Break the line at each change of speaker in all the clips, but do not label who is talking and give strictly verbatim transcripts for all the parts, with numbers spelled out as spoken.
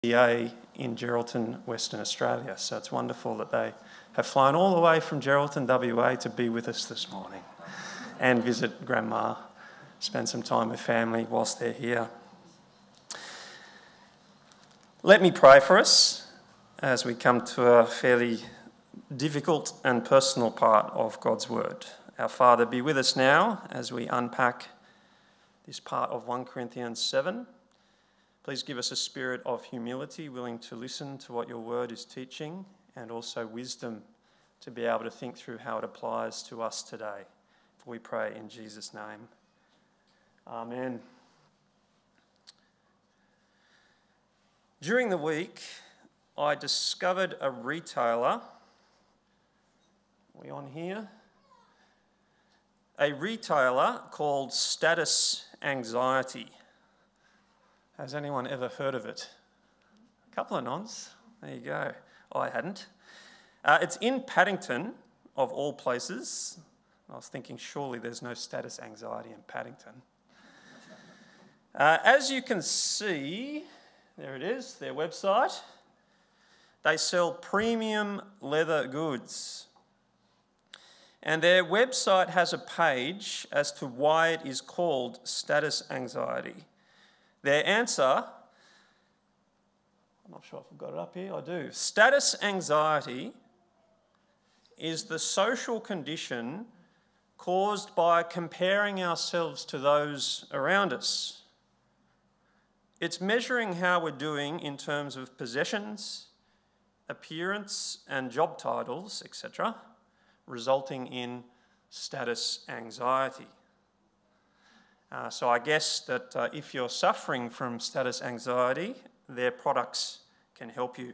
B A in Geraldton, Western Australia. So it's wonderful that they have flown all the way from Geraldton, W A to be with us this morning and visit Grandma, spend some time with family whilst they're here. Let me pray for us as we come to a fairly difficult and personal part of God's Word. Our Father, be with us now as we unpack this part of First Corinthians seven. Please give us a spirit of humility, willing to listen to what your word is teaching, and also wisdom to be able to think through how it applies to us today. For we pray in Jesus' name. Amen. During the week, I discovered a retailer. Are we on here? A retailer called Status Anxiety. Has anyone ever heard of it? A couple of nods. There you go. I hadn't. Uh, it's in Paddington, of all places. I was thinking, surely there's no status anxiety in Paddington. Uh, as you can see, there it is, their website. They sell premium leather goods. And their website has a page as to why it is called status anxiety. Their answer, I'm not sure if I've got it up here, I do. Status anxiety is the social condition caused by comparing ourselves to those around us. It's measuring how we're doing in terms of possessions, appearance, and job titles, et cetera, resulting in status anxiety. Uh, so I guess that uh, if you're suffering from status anxiety, their products can help you.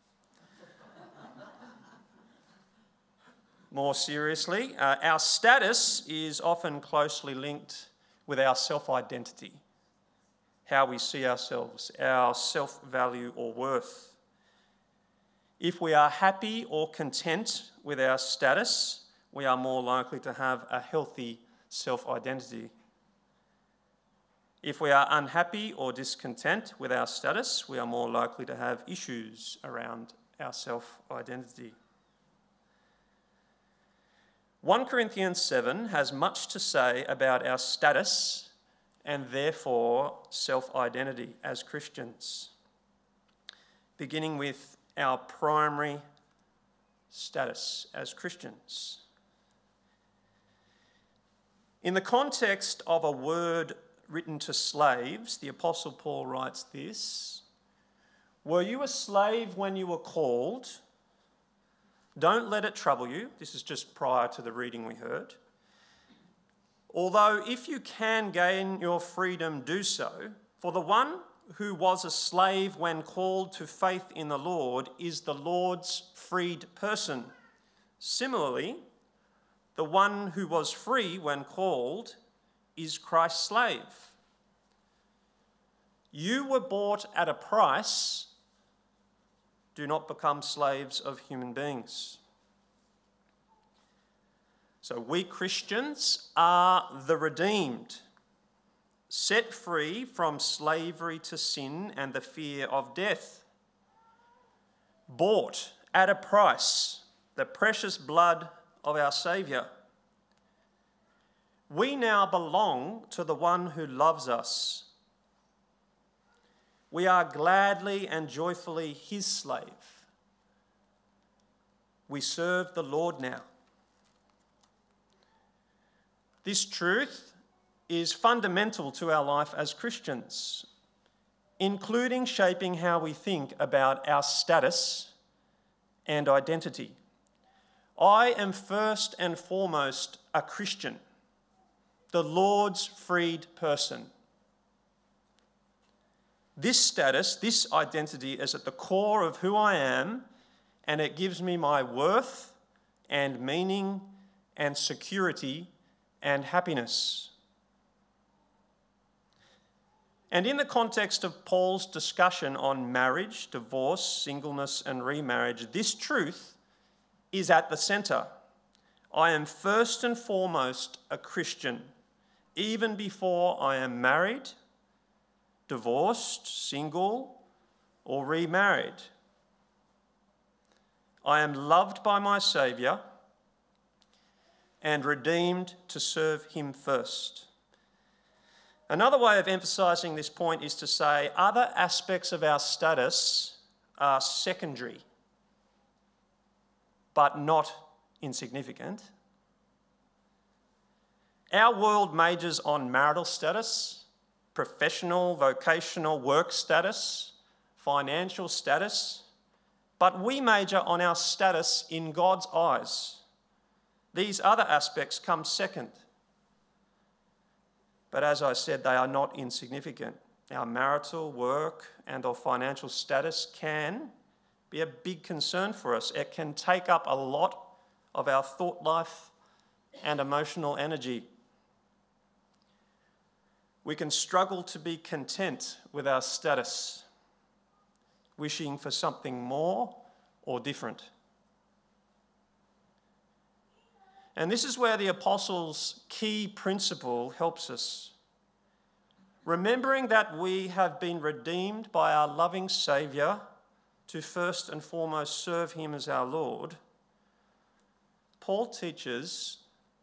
More seriously, uh, our status is often closely linked with our self-identity, how we see ourselves, our self-value or worth. If we are happy or content with our status, we are more likely to have a healthy self-identity. If we are unhappy or discontent with our status, we are more likely to have issues around our self-identity. First Corinthians seven has much to say about our status and therefore self-identity as Christians, beginning with our primary status as Christians. In the context of a word written to slaves, the Apostle Paul writes this: "Were you a slave when you were called? Don't let it trouble you." This is just prior to the reading we heard. "Although if you can gain your freedom, do so. For the one who was a slave when called to faith in the Lord is the Lord's freed person. Similarly, the one who was free when called is Christ's slave. You were bought at a price. Do not become slaves of human beings." So we Christians are the redeemed, set free from slavery to sin and the fear of death, bought at a price, the precious blood of our Saviour. We now belong to the one who loves us. We are gladly and joyfully his slave. We serve the Lord now. This truth is fundamental to our life as Christians, including shaping how we think about our status and identity. I am first and foremost a Christian, the Lord's freed person. This status, this identity is at the core of who I am, and it gives me my worth and meaning and security and happiness. And in the context of Paul's discussion on marriage, divorce, singleness, and remarriage, this truth is at the centre. I am first and foremost a Christian, even before I am married, divorced, single, or remarried. I am loved by my Saviour and redeemed to serve him first. Another way of emphasising this point is to say other aspects of our status are secondary, but not insignificant. Our world majors on marital status, professional, vocational work status, financial status, but we major on our status in God's eyes. These other aspects come second. But as I said, they are not insignificant. Our marital, work, and or financial status can be a big concern for us. It can take up a lot of our thought life and emotional energy. We can struggle to be content with our status, wishing for something more or different. And this is where the Apostles' key principle helps us. Remembering that we have been redeemed by our loving Saviour to first and foremost serve him as our Lord, Paul teaches,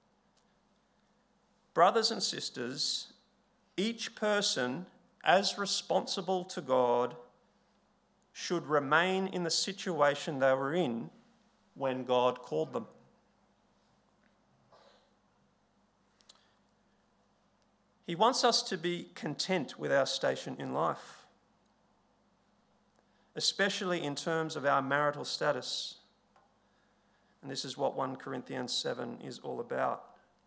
brothers and sisters, each person, as responsible to God, should remain in the situation they were in when God called them. He wants us to be content with our station in life, especially in terms of our marital status. And this is what First Corinthians seven is all about.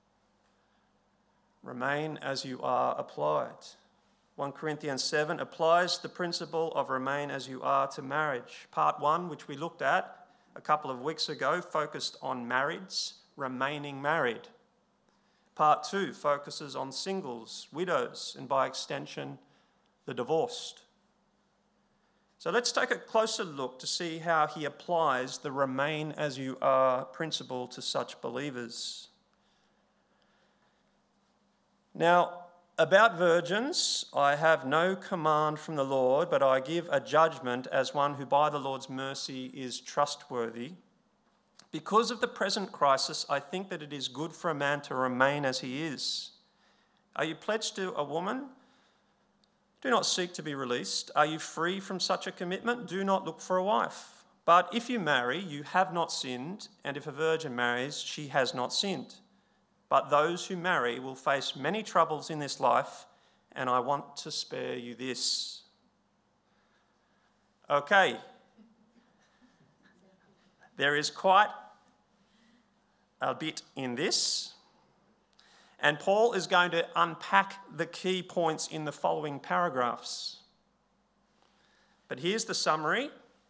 Remain as you are applied. First Corinthians seven applies the principle of remain as you are to marriage. Part one, which we looked at a couple of weeks ago, focused on marrieds remaining married. Part two focuses on singles, widows, and by extension, the divorced. So let's take a closer look to see how he applies the remain as you are principle to such believers. Now, about virgins, I have no command from the Lord, but I give a judgment as one who by the Lord's mercy is trustworthy. Because of the present crisis, I think that it is good for a man to remain as he is. Are you pledged to a woman? Do not seek to be released. Are you free from such a commitment? Do not look for a wife. But if you marry, you have not sinned, and if a virgin marries, she has not sinned. But those who marry will face many troubles in this life, and I want to spare you this. Okay. There is quite a bit in this, and Paul is going to unpack the key points in the following paragraphs. But here's the summary.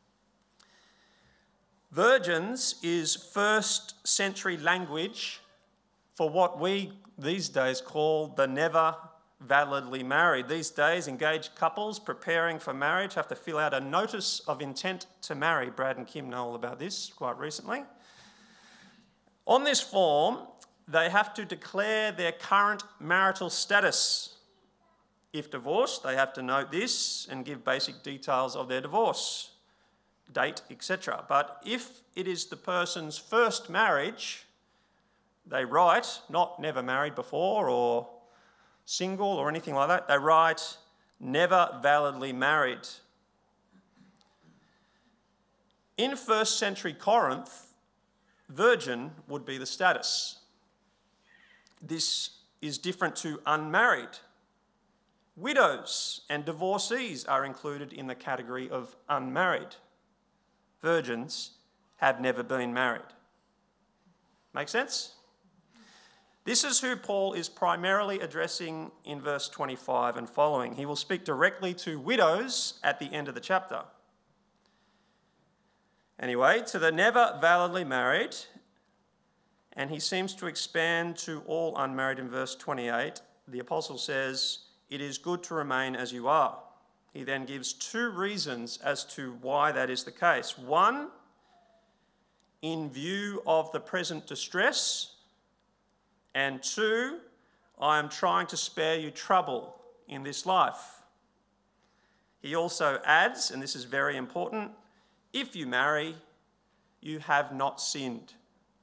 Virgins is first century language for what we these days call the never validly married. These days, engaged couples preparing for marriage have to fill out a notice of intent to marry. Brad and Kim know all about this quite recently. On this form, they have to declare their current marital status. If divorced, they have to note this and give basic details of their divorce, date, et cetera. But if it is the person's first marriage, they write, not never married before or single or anything like that, they write never validly married. In first century Corinth, virgin would be the status. This is different to unmarried. Widows and divorcees are included in the category of unmarried. Virgins have never been married. Make sense? This is who Paul is primarily addressing in verse twenty-five and following. He will speak directly to widows at the end of the chapter. Anyway, to the never validly married, and he seems to expand to all unmarried in verse twenty-eight, the apostle says, it is good to remain as you are. He then gives two reasons as to why that is the case. One, in view of the present distress, and two, I am trying to spare you trouble in this life. He also adds, and this is very important, if you marry, you have not sinned.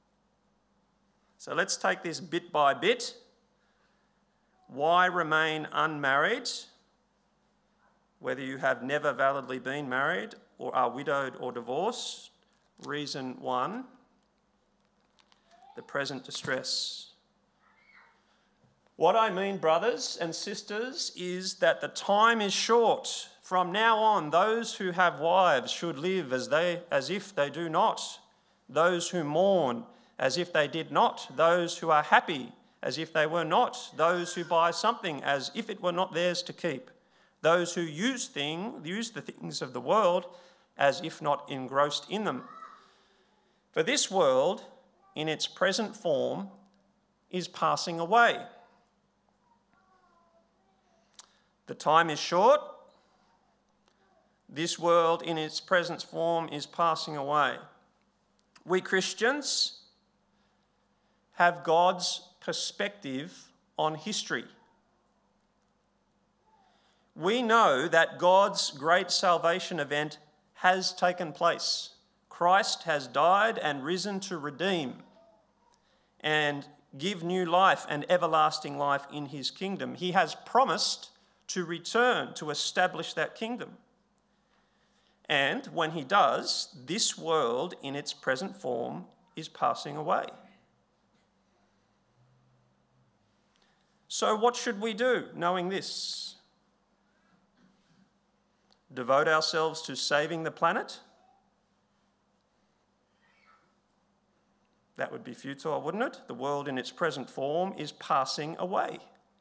So let's take this bit by bit. Why remain unmarried? Whether you have never validly been married or are widowed or divorced. Reason one, the present distress. What I mean, brothers and sisters, is that the time is short. From now on, those who have wives should live as they, as if they do not. Those who mourn as if they did not. Those who are happy as if they were not. Those who buy something as if it were not theirs to keep. Those who use thing, use the things of the world as if not engrossed in them. For this world, in its present form, is passing away. The time is short. This world in its present form is passing away. We Christians have God's perspective on history. We know that God's great salvation event has taken place. Christ has died and risen to redeem and give new life and everlasting life in his kingdom. He has promised to return to establish that kingdom. And when he does, this world in its present form is passing away. So what should we do, knowing this? Devote ourselves to saving the planet? That would be futile, wouldn't it? The world in its present form is passing away.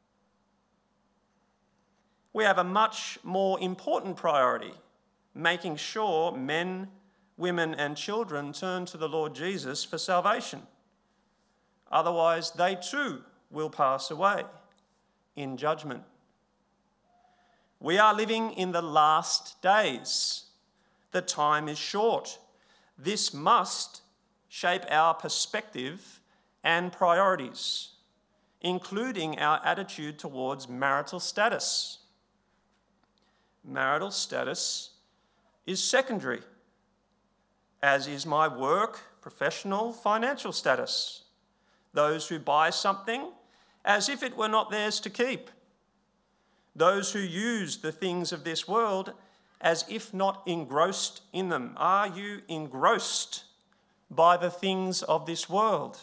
We have a much more important priority, making sure men, women and children turn to the Lord Jesus for salvation. Otherwise, they too will pass away in judgment. We are living in the last days. The time is short. This must shape our perspective and priorities, including our attitude towards marital status. Marital status is secondary, as is my work, professional, financial status. Those who buy something as if it were not theirs to keep. Those who use the things of this world as if not engrossed in them. Are you engrossed by the things of this world?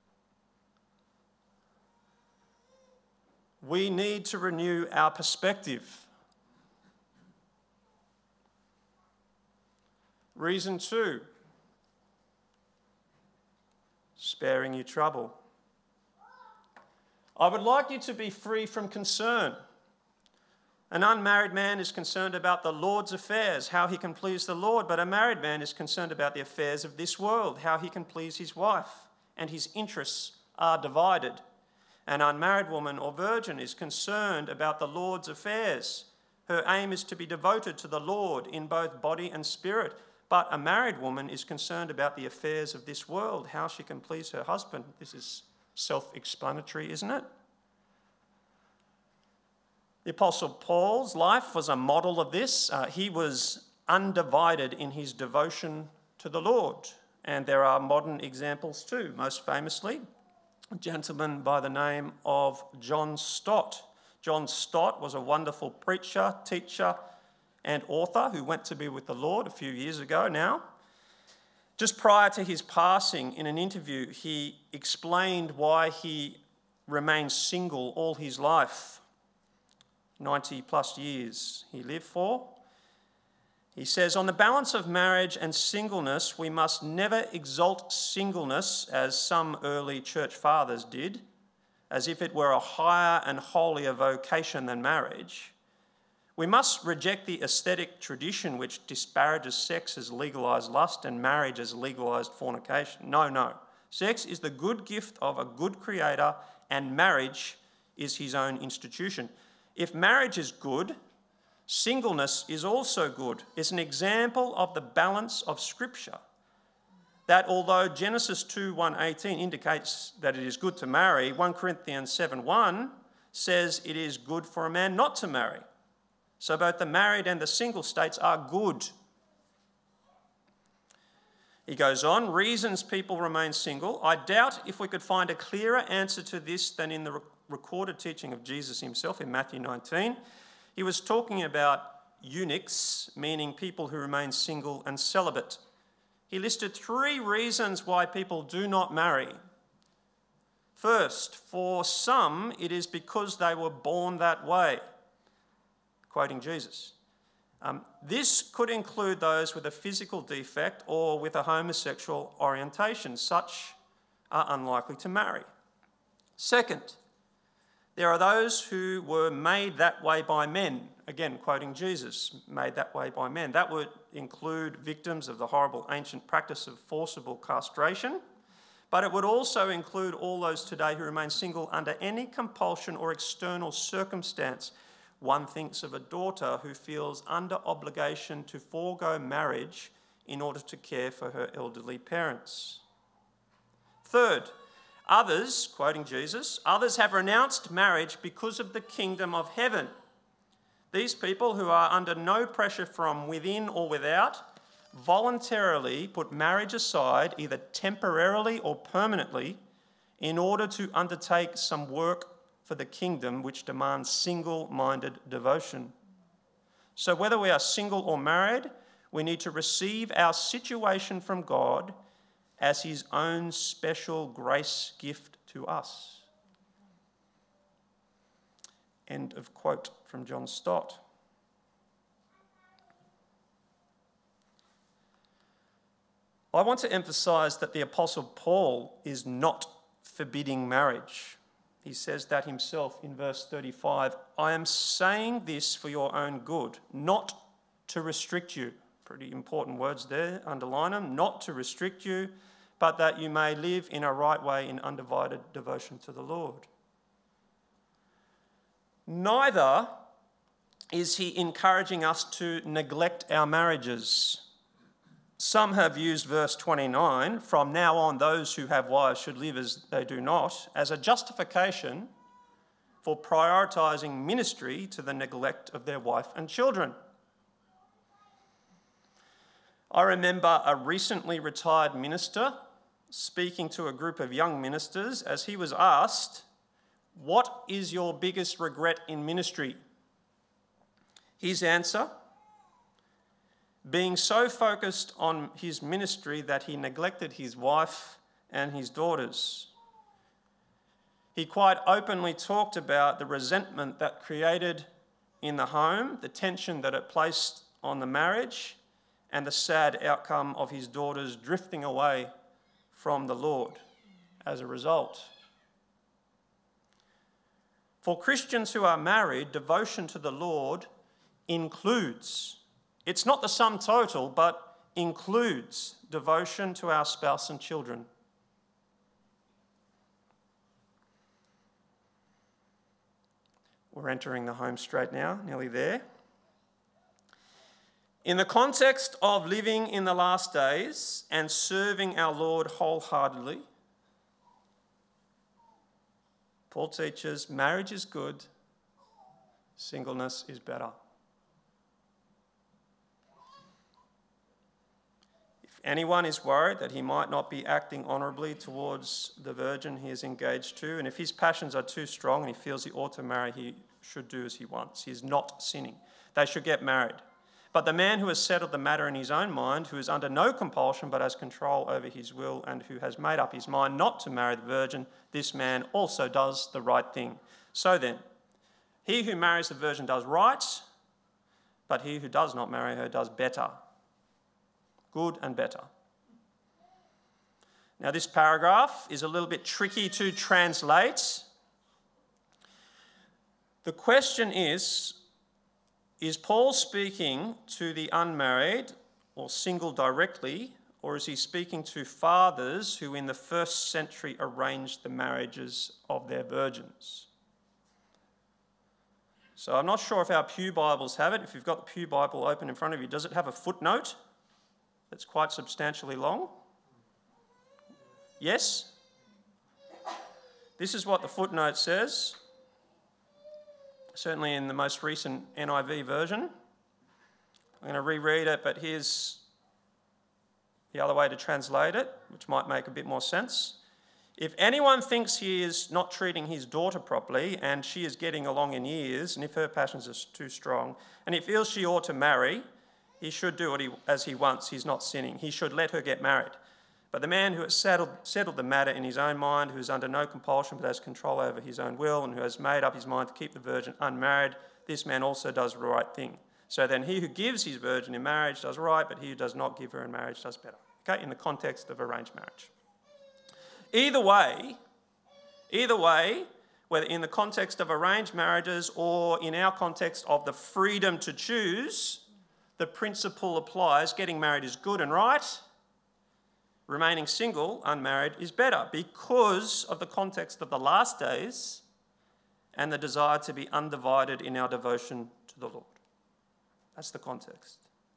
We need to renew our perspective. Reason two, sparing you trouble. I would like you to be free from concern. An unmarried man is concerned about the Lord's affairs, how he can please the Lord, but a married man is concerned about the affairs of this world, how he can please his wife, and his interests are divided. An unmarried woman or virgin is concerned about the Lord's affairs. Her aim is to be devoted to the Lord in both body and spirit. But a married woman is concerned about the affairs of this world, how she can please her husband. This is self-explanatory, isn't it? The Apostle Paul's life was a model of this. Uh, he was undivided in his devotion to the Lord. And there are modern examples too, most famously, a gentleman by the name of John Stott. John Stott was a wonderful preacher, teacher, and author who went to be with the Lord a few years ago now. Just prior to his passing, in an interview, he explained why he remained single all his life. ninety plus years he lived for. He says, on the balance of marriage and singleness, we must never exalt singleness as some early church fathers did, as if it were a higher and holier vocation than marriage. We must reject the aesthetic tradition which disparages sex as legalised lust and marriage as legalised fornication. No, no. Sex is the good gift of a good creator and marriage is his own institution. If marriage is good, singleness is also good. It's an example of the balance of Scripture. That although Genesis two one eighteen indicates that it is good to marry, First Corinthians seven one says it is good for a man not to marry. So both the married and the single states are good. He goes on, reasons people remain single. I doubt if we could find a clearer answer to this than in the re- recorded teaching of Jesus himself in Matthew nineteen. He was talking about eunuchs, meaning people who remain single and celibate. He listed three reasons why people do not marry. First, for some, it is because they were born that way. Quoting Jesus. Um, this could include those with a physical defect or with a homosexual orientation. Such are unlikely to marry. Second, there are those who were made that way by men. Again, quoting Jesus, made that way by men. That would include victims of the horrible ancient practice of forcible castration, but it would also include all those today who remain single under any compulsion or external circumstance. One thinks of a daughter who feels under obligation to forego marriage in order to care for her elderly parents. Third, others, quoting Jesus, others have renounced marriage because of the kingdom of heaven. These people, who are under no pressure from within or without, voluntarily put marriage aside, either temporarily or permanently, in order to undertake some work for the kingdom which demands single-minded devotion. So whether we are single or married, we need to receive our situation from God as his own special grace gift to us. End of quote from John Stott. I want to emphasise that the Apostle Paul is not forbidding marriage. He says that himself in verse thirty-five. I am saying this for your own good, not to restrict you. Pretty important words there, underline them. Not to restrict you, but that you may live in a right way in undivided devotion to the Lord. Neither is he encouraging us to neglect our marriages. Some have used verse twenty-nine, from now on those who have wives should live as they do not, as a justification for prioritising ministry to the neglect of their wife and children. I remember a recently retired minister speaking to a group of young ministers as he was asked, "What is your biggest regret in ministry?" His answer, being so focused on his ministry that he neglected his wife and his daughters. He quite openly talked about the resentment that created in the home, the tension that it placed on the marriage, and the sad outcome of his daughters drifting away from the Lord as a result. For Christians who are married, devotion to the Lord includes, it's not the sum total, but includes devotion to our spouse and children. We're entering the home straight now, nearly there. In the context of living in the last days and serving our Lord wholeheartedly, Paul teaches marriage is good, singleness is better. If anyone is worried that he might not be acting honourably towards the virgin he is engaged to, and if his passions are too strong and he feels he ought to marry, he should do as he wants. He is not sinning. They should get married. But the man who has settled the matter in his own mind, who is under no compulsion but has control over his will, and who has made up his mind not to marry the virgin, this man also does the right thing. So then, he who marries the virgin does right, but he who does not marry her does better. Good and better. Now, this paragraph is a little bit tricky to translate. The question is, is Paul speaking to the unmarried or single directly, or is he speaking to fathers who in the first century arranged the marriages of their virgins? So I'm not sure if our Pew Bibles have it. If you've got the Pew Bible open in front of you, does it have a footnote that's quite substantially long? Yes? This is what the footnote says. certainly in the most recent N I V version. I'm going to reread it, but here's the other way to translate it, which might make a bit more sense. If anyone thinks he is not treating his daughter properly and she is getting along in years, and if her passions are too strong, and he feels she ought to marry, he should do what he, as he wants. He's not sinning. He should let her get married. But the man who has settled, settled the matter in his own mind, who is under no compulsion but has control over his own will, and who has made up his mind to keep the virgin unmarried, this man also does the right thing. So then he who gives his virgin in marriage does right, but he who does not give her in marriage does better. Okay, in the context of arranged marriage. Either way, either way, whether in the context of arranged marriages or in our context of the freedom to choose, the principle applies. Getting married is good and right. Remaining single, unmarried, is better because of the context of the last days and the desire to be undivided in our devotion to the Lord. That's the context.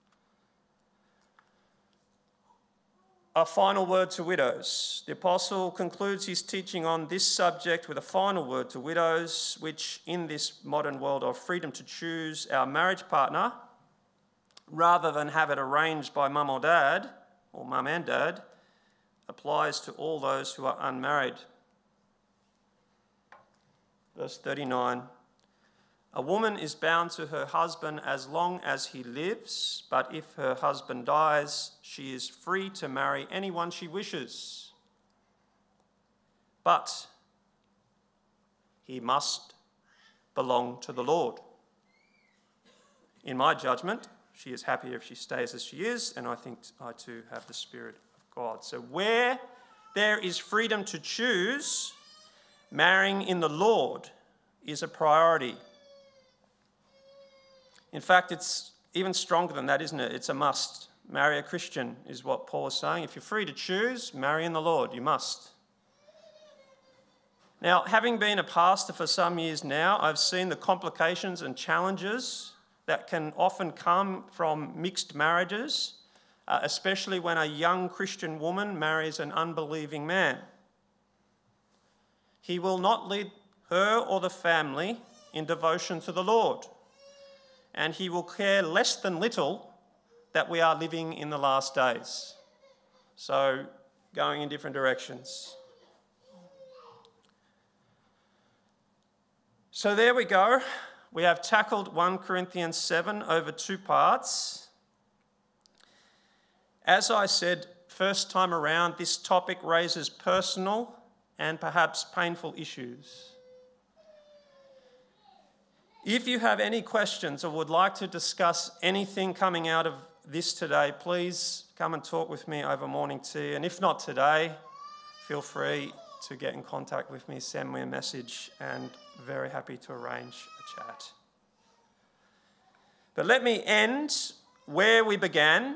A final word to widows. The apostle concludes his teaching on this subject with a final word to widows, which in this modern world of freedom to choose our marriage partner, rather than have it arranged by mum or dad, or mum and dad, applies to all those who are unmarried. Verse thirty-nine. A woman is bound to her husband as long as he lives, but if her husband dies, she is free to marry anyone she wishes. But he must belong to the Lord. In my judgment, she is happier if she stays as she is, and I think I too have the Spirit of God. So where there is freedom to choose, marrying in the Lord is a priority. In fact, it's even stronger than that, isn't it? It's a must. Marry a Christian is what Paul is saying. If you're free to choose, marry in the Lord. You must. Now, having been a pastor for some years now, I've seen the complications and challenges that can often come from mixed marriages, uh, especially when a young Christian woman marries an unbelieving man. He will not lead her or the family in devotion to the Lord, and he will care less than little that we are living in the last days. So, going in different directions. So there we go. We have tackled First Corinthians seven over two parts. As I said, first time around, this topic raises personal and perhaps painful issues. If you have any questions or would like to discuss anything coming out of this today, please come and talk with me over morning tea. And if not today, feel free to get in contact with me, send me a message, and very happy to arrange a chat. But let me end where we began.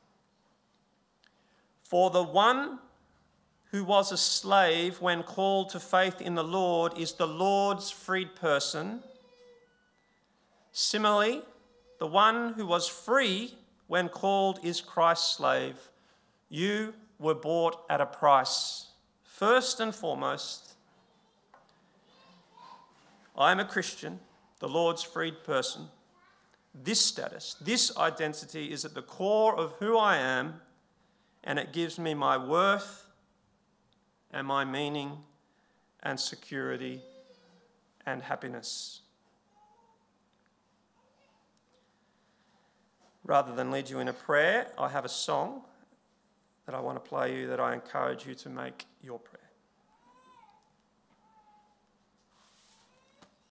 For the one who was a slave when called to faith in the Lord is the Lord's freed person. Similarly, the one who was free when called is Christ's slave. You were bought at a price. First and foremost, I am a Christian, the Lord's freed person. This status, this identity is at the core of who I am, and it gives me my worth and my meaning and security and happiness. Rather than lead you in a prayer, I have a song that I want to play you that I encourage you to make your prayer.